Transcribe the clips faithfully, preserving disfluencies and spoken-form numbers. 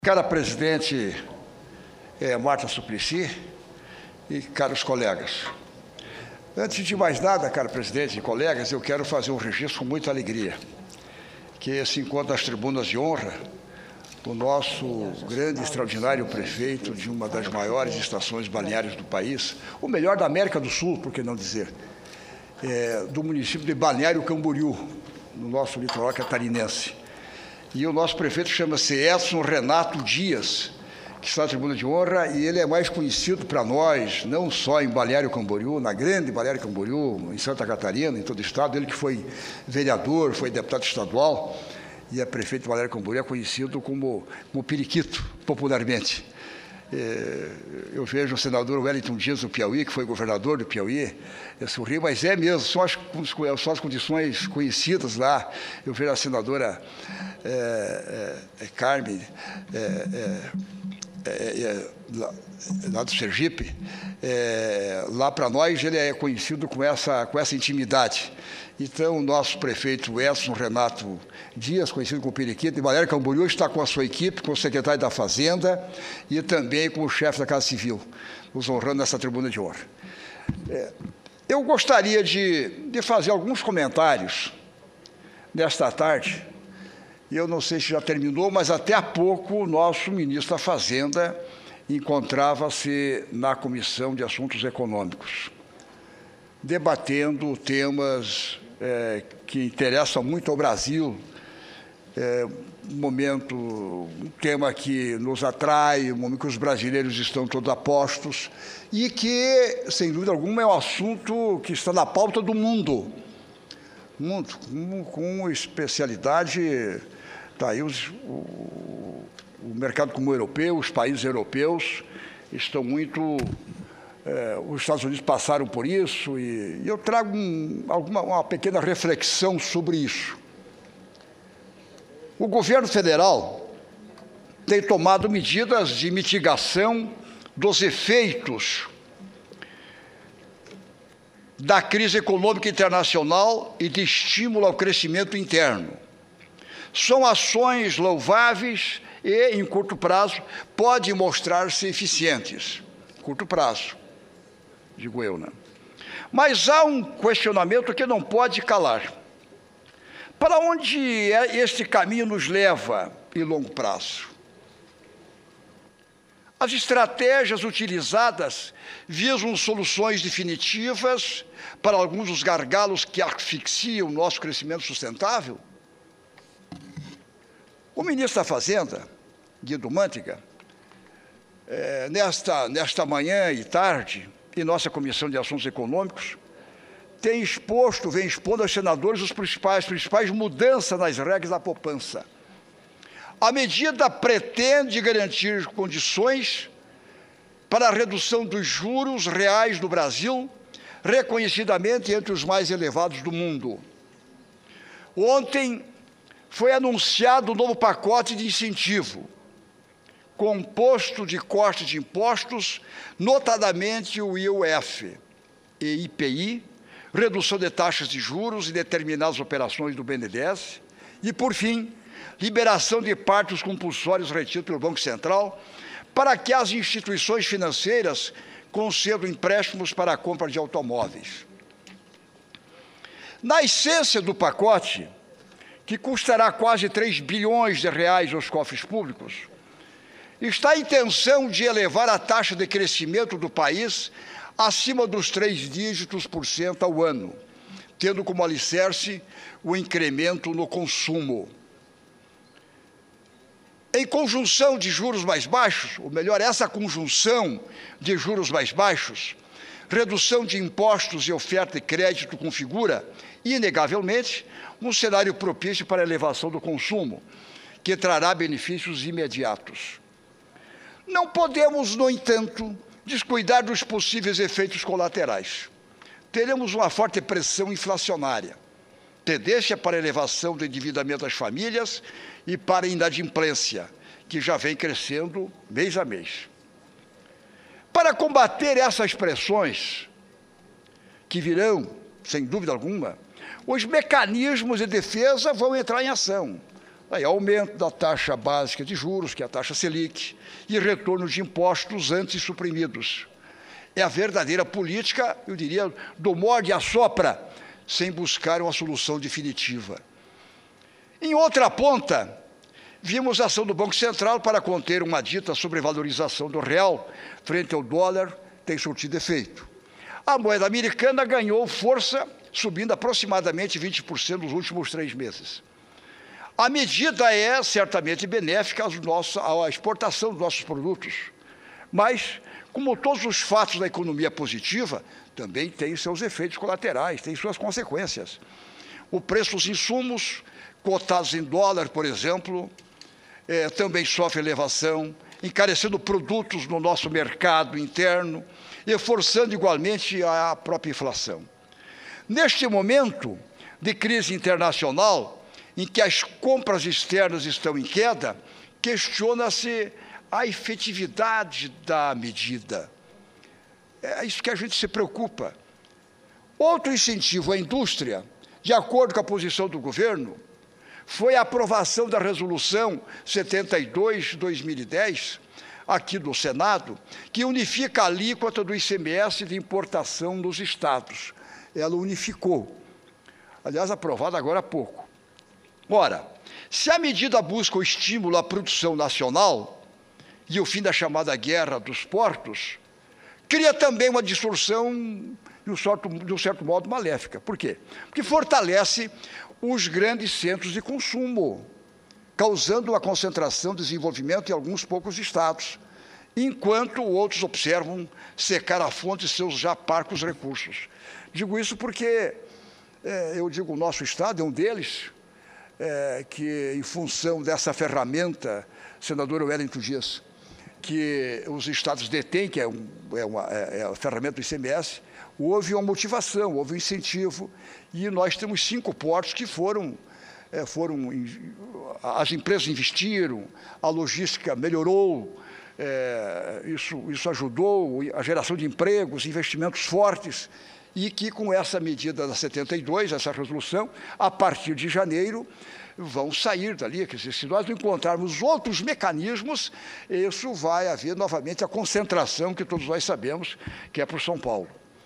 Cara presidente é, Marta Suplicy e caros colegas, antes de mais nada, cara presidente e colegas, eu quero fazer um registro com muita alegria, que se encontra nas tribunas de honra o nosso grande e extraordinário prefeito de uma das maiores estações balneares do país, o melhor da América do Sul, por que não dizer, é, do município de Balneário Camboriú, no nosso litoral catarinense. E o nosso prefeito chama-se Edson Renato Dias, que está na tribuna de honra, e ele é mais conhecido para nós, não só em Balneário Camboriú, na grande Balneário Camboriú, em Santa Catarina, em todo o estado. Ele que foi vereador, foi deputado estadual e é prefeito de Balneário Camboriú, é conhecido como, como Periquito, popularmente. É, eu vejo o senador Wellington Dias do Piauí, que foi governador do Piauí, eu sorri, mas é mesmo, são as, são as condições conhecidas lá. Eu vejo a senadora é, é, é, Carmen, é, é, é, é, lá, lá do Sergipe, é, lá para nós ele é conhecido com essa, com essa intimidade. Então, o nosso prefeito Edson Renato Dias, conhecido como Periquito, de Balneário Camboriú, está com a sua equipe, com o secretário da Fazenda e também com o chefe da Casa Civil, nos honrando nessa tribuna de honra. É, eu gostaria de, de fazer alguns comentários nesta tarde, e eu não sei se já terminou, mas até há pouco o nosso ministro da Fazenda encontrava-se na Comissão de Assuntos Econômicos, debatendo temas é, que interessam muito ao Brasil, é, um momento, um tema que nos atrai, um momento que os brasileiros estão todos apostos e que, sem dúvida alguma, é um assunto que está na pauta do mundo, mundo com, com especialidade, tá aí os, o, o mercado comum europeu, os países europeus estão muito... É, os Estados Unidos passaram por isso e, e eu trago um, alguma, uma pequena reflexão sobre isso. O governo federal tem tomado medidas de mitigação dos efeitos da crise econômica internacional e de estímulo ao crescimento interno. São ações louváveis e, em curto prazo, podem mostrar-se eficientes. Curto prazo. Digo eu, né? Mas há um questionamento que não pode calar. Para onde este caminho nos leva em longo prazo? As estratégias utilizadas visam soluções definitivas para alguns dos gargalos que asfixiam o nosso crescimento sustentável? O ministro da Fazenda, Guido Mantega, é, nesta, nesta manhã e tarde, em nossa Comissão de Assuntos Econômicos, tem exposto, vem expondo aos senadores os principais, principais mudanças nas regras da poupança. A medida pretende garantir condições para a redução dos juros reais do Brasil, reconhecidamente entre os mais elevados do mundo. Ontem foi anunciado o novo pacote de incentivo, composto de corte de impostos, notadamente o I O F e I P I, redução de taxas de juros e determinadas operações do B N D E S, e, por fim, liberação de parte dos compulsórios retidos pelo Banco Central para que as instituições financeiras concedam empréstimos para a compra de automóveis. Na essência do pacote, que custará quase três bilhões de reais aos cofres públicos, está a intenção de elevar a taxa de crescimento do país acima dos três dígitos por cento ao ano, tendo como alicerce o incremento no consumo. Em conjunção de juros mais baixos, ou melhor, essa conjunção de juros mais baixos, redução de impostos e oferta de crédito configura, inegavelmente, um cenário propício para a elevação do consumo, que trará benefícios imediatos. Não podemos, no entanto, descuidar dos possíveis efeitos colaterais. Teremos uma forte pressão inflacionária, tendência para a elevação do endividamento das famílias e para a inadimplência, que já vem crescendo mês a mês. Para combater essas pressões, que virão, sem dúvida alguma, os mecanismos de defesa vão entrar em ação. Aí, aumento da taxa básica de juros, que é a taxa Selic, e retorno de impostos antes suprimidos. É a verdadeira política, eu diria, do morde e assopra, sem buscar uma solução definitiva. Em outra ponta, vimos a ação do Banco Central para conter uma dita sobrevalorização do real frente ao dólar, tem surtido efeito. A moeda americana ganhou força, subindo aproximadamente vinte por cento nos últimos três meses. A medida é certamente benéfica aos nossos, à exportação dos nossos produtos, mas, como todos os fatos da economia positiva, também tem seus efeitos colaterais, tem suas consequências. O preço dos insumos, cotados em dólar, por exemplo, é, também sofre elevação, encarecendo produtos no nosso mercado interno e forçando igualmente a própria inflação. Neste momento de crise internacional, em que as compras externas estão em queda, questiona-se a efetividade da medida. É isso que a gente se preocupa. Outro incentivo à indústria, de acordo com a posição do governo, foi a aprovação da Resolução setenta e dois de dois mil e dez, aqui do Senado, que unifica a alíquota do I C M S de importação nos estados. Ela unificou. Aliás, aprovada agora há pouco. Ora, se a medida busca o estímulo à produção nacional e o fim da chamada guerra dos portos, cria também uma distorção, de um certo, de um certo modo, maléfica. Por quê? Porque fortalece os grandes centros de consumo, causando uma concentração de desenvolvimento em alguns poucos estados, enquanto outros observam secar a fonte de seus já parcos recursos. Digo isso porque, é, eu digo, o nosso estado é um deles, É, que, em função dessa ferramenta, senador Wellington Dias, que os estados detêm, que é, um, é, uma, é a ferramenta do I C M S, houve uma motivação, houve um incentivo, e nós temos cinco portos que foram, é, foram as empresas investiram, a logística melhorou, é, isso, isso ajudou a geração de empregos, investimentos fortes, e que com essa medida da setenta e dois, essa resolução, a partir de janeiro, vão sair dali. Quer dizer, se nós não encontrarmos outros mecanismos, isso vai haver novamente a concentração que todos nós sabemos que é para o São Paulo.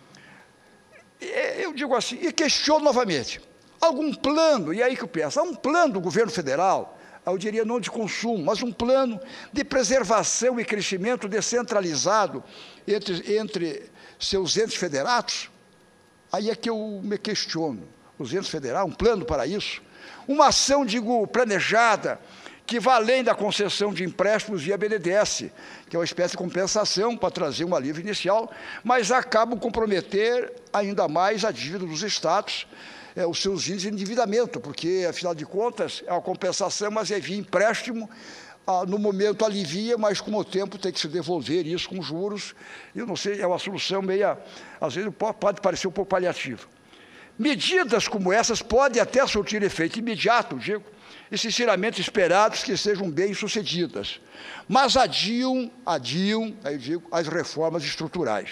Eu digo assim, e questiono novamente, algum plano, e aí que eu penso, há um plano do governo federal, eu diria não de consumo, mas um plano de preservação e crescimento descentralizado entre, entre seus entes federados? Aí é que eu me questiono, os entes federais, um plano para isso? Uma ação, digo, planejada, que vai além da concessão de empréstimos via B N D E S, que é uma espécie de compensação para trazer um alívio inicial, mas acaba comprometer ainda mais a dívida dos estados, é, os seus índices de endividamento, porque, afinal de contas, é uma compensação, mas é via empréstimo, ah, no momento alivia, mas com o tempo tem que se devolver isso com juros. Eu não sei, é uma solução meia, às vezes pode parecer um pouco paliativa. Medidas como essas podem até surtir efeito imediato, digo, e sinceramente esperados que sejam bem-sucedidas, mas adiam, adiam, aí digo, as reformas estruturais,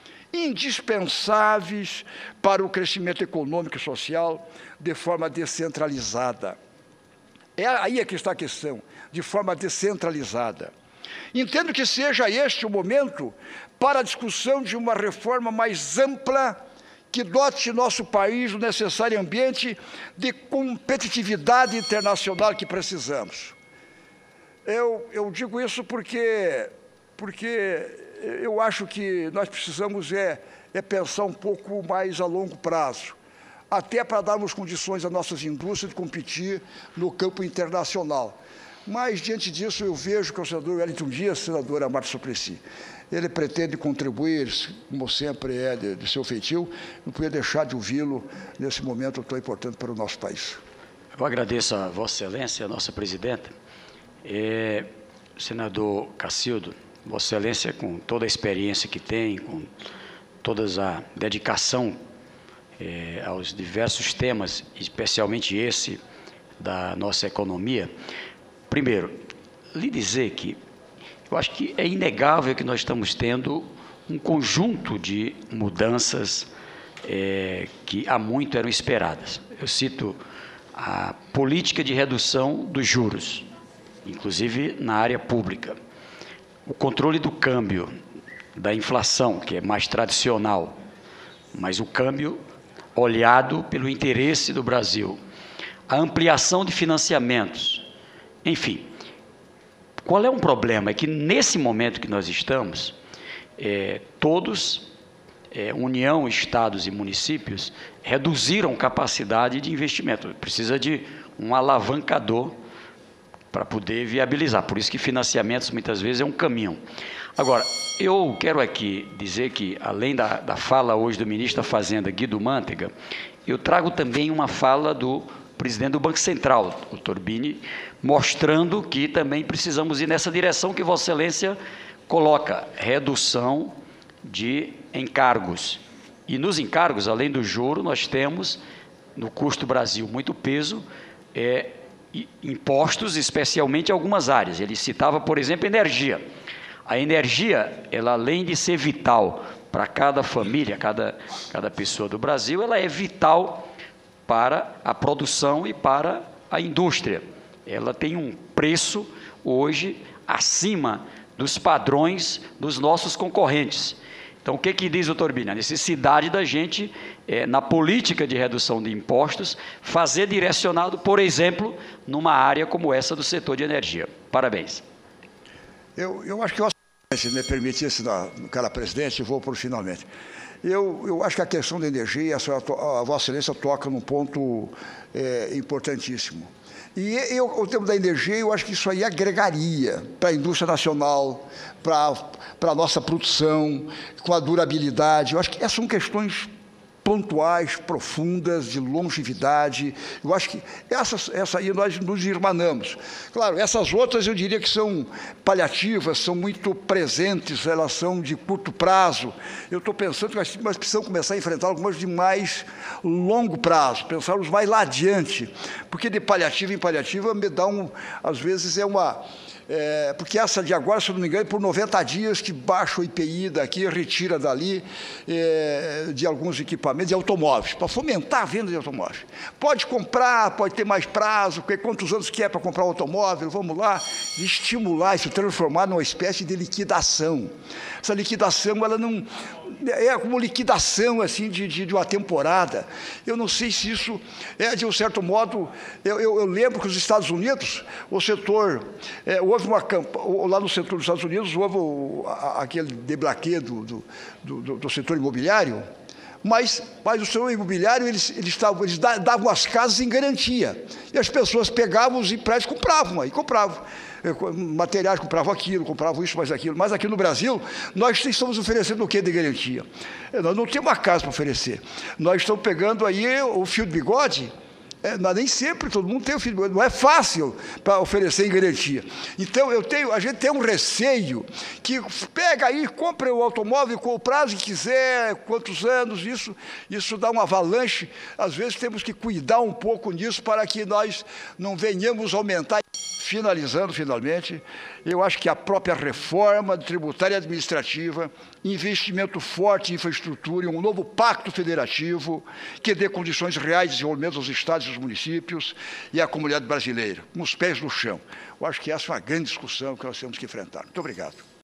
indispensáveis para o crescimento econômico e social de forma descentralizada. É aí é que está a questão, de forma descentralizada. Entendo que seja este o momento para a discussão de uma reforma mais ampla que dote nosso país do necessário ambiente de competitividade internacional que precisamos. Eu, eu digo isso porque, porque eu acho que nós precisamos é, é pensar um pouco mais a longo prazo, até para darmos condições às nossas indústrias de competir no campo internacional. Mas, diante disso, eu vejo que o senador Wellington Dias, senadora Marta Suplicy, ele pretende contribuir, como sempre é de, de seu feitio, não podia deixar de ouvi-lo nesse momento tão importante para o nosso país. Eu agradeço a Vossa Excelência, a nossa presidenta, é, senador Cacildo, Vossa Excelência, com toda a experiência que tem, com toda a dedicação é, aos diversos temas, especialmente esse da nossa economia. Primeiro, lhe dizer que eu acho que é inegável que nós estamos tendo um conjunto de mudanças é, que há muito eram esperadas. Eu cito a política de redução dos juros, inclusive na área pública. O controle do câmbio, da inflação, que é mais tradicional, mas o câmbio olhado pelo interesse do Brasil. A ampliação de financiamentos. Enfim, qual é um problema? É que nesse momento que nós estamos, é, todos, é, União, Estados e municípios, reduziram capacidade de investimento. Precisa de um alavancador para poder viabilizar. Por isso que financiamentos, muitas vezes, é um caminho. Agora, eu quero aqui dizer que, além da, da fala hoje do ministro da Fazenda, Guido Mantega, eu trago também uma fala do presidente do Banco Central, o Torbini, mostrando que também precisamos ir nessa direção que Vossa Excelência coloca, redução de encargos. E nos encargos, além do juro, nós temos, no custo Brasil, muito peso, é, impostos, especialmente em algumas áreas. Ele citava, por exemplo, energia. A energia, ela, além de ser vital para cada família, cada, cada pessoa do Brasil, ela é vital para a produção e para a indústria. Ela tem um preço, hoje, acima dos padrões dos nossos concorrentes. Então, o que, que diz o Torbini? A necessidade da gente, é, na política de redução de impostos, fazer direcionado, por exemplo, numa área como essa do setor de energia. Parabéns. Eu, eu acho que, eu, se me permitisse, cara presidente, vou por finalmente. Eu, eu acho que a questão da energia, a, senhora, a Vossa Excelência toca num ponto é, importantíssimo. E eu, o tema da energia, eu acho que isso aí agregaria para a indústria nacional, para, para a nossa produção, com a durabilidade. Eu acho que essas são questões pontuais, profundas, de longevidade. Eu acho que essas, essa aí nós nos irmanamos. Claro, essas outras eu diria que são paliativas, são muito presentes, elas são de curto prazo. Eu estou pensando que nós, nós precisamos começar a enfrentar algumas de mais longo prazo, pensar os mais lá adiante, porque de paliativa em paliativa me dá um, às vezes é uma... É, porque essa de agora, se eu não me engano, é por noventa dias que baixa o I P I daqui, retira dali é, de alguns equipamentos de automóveis, para fomentar a venda de automóveis. Pode comprar, pode ter mais prazo, quantos anos quer para comprar um automóvel, vamos lá, estimular isso, transformar numa espécie de liquidação. Essa liquidação, ela não... é como liquidação, assim, de, de, de uma temporada. Eu não sei se isso é, de um certo modo... Eu, eu, eu lembro que os Estados Unidos, o setor... É, houve uma campanha... Lá no setor dos Estados Unidos, houve o, a, aquele deblaquê do, do, do, do setor imobiliário, mas, mas o setor imobiliário, eles, eles, tavam, eles davam as casas em garantia. E as pessoas pegavam os empréstimos e compravam, aí compravam. Materiais, compravam aquilo, compravam isso, mais aquilo. Mas aqui no Brasil, nós estamos oferecendo o que de garantia? Nós não temos uma casa para oferecer. Nós estamos pegando aí o fio de bigode. É, nem sempre todo mundo tem o fio de bigode. Não é fácil para oferecer em garantia. Então, eu tenho, a gente tem um receio que pega aí, compra o automóvel com o prazo que quiser, quantos anos, isso, isso dá uma avalanche. Às vezes temos que cuidar um pouco nisso para que nós não venhamos aumentar. Finalizando, finalmente, eu acho que a própria reforma tributária e administrativa, investimento forte em infraestrutura e um novo pacto federativo que dê condições reais de desenvolvimento aos estados e aos municípios e à comunidade brasileira, com os pés no chão. Eu acho que essa é uma grande discussão que nós temos que enfrentar. Muito obrigado.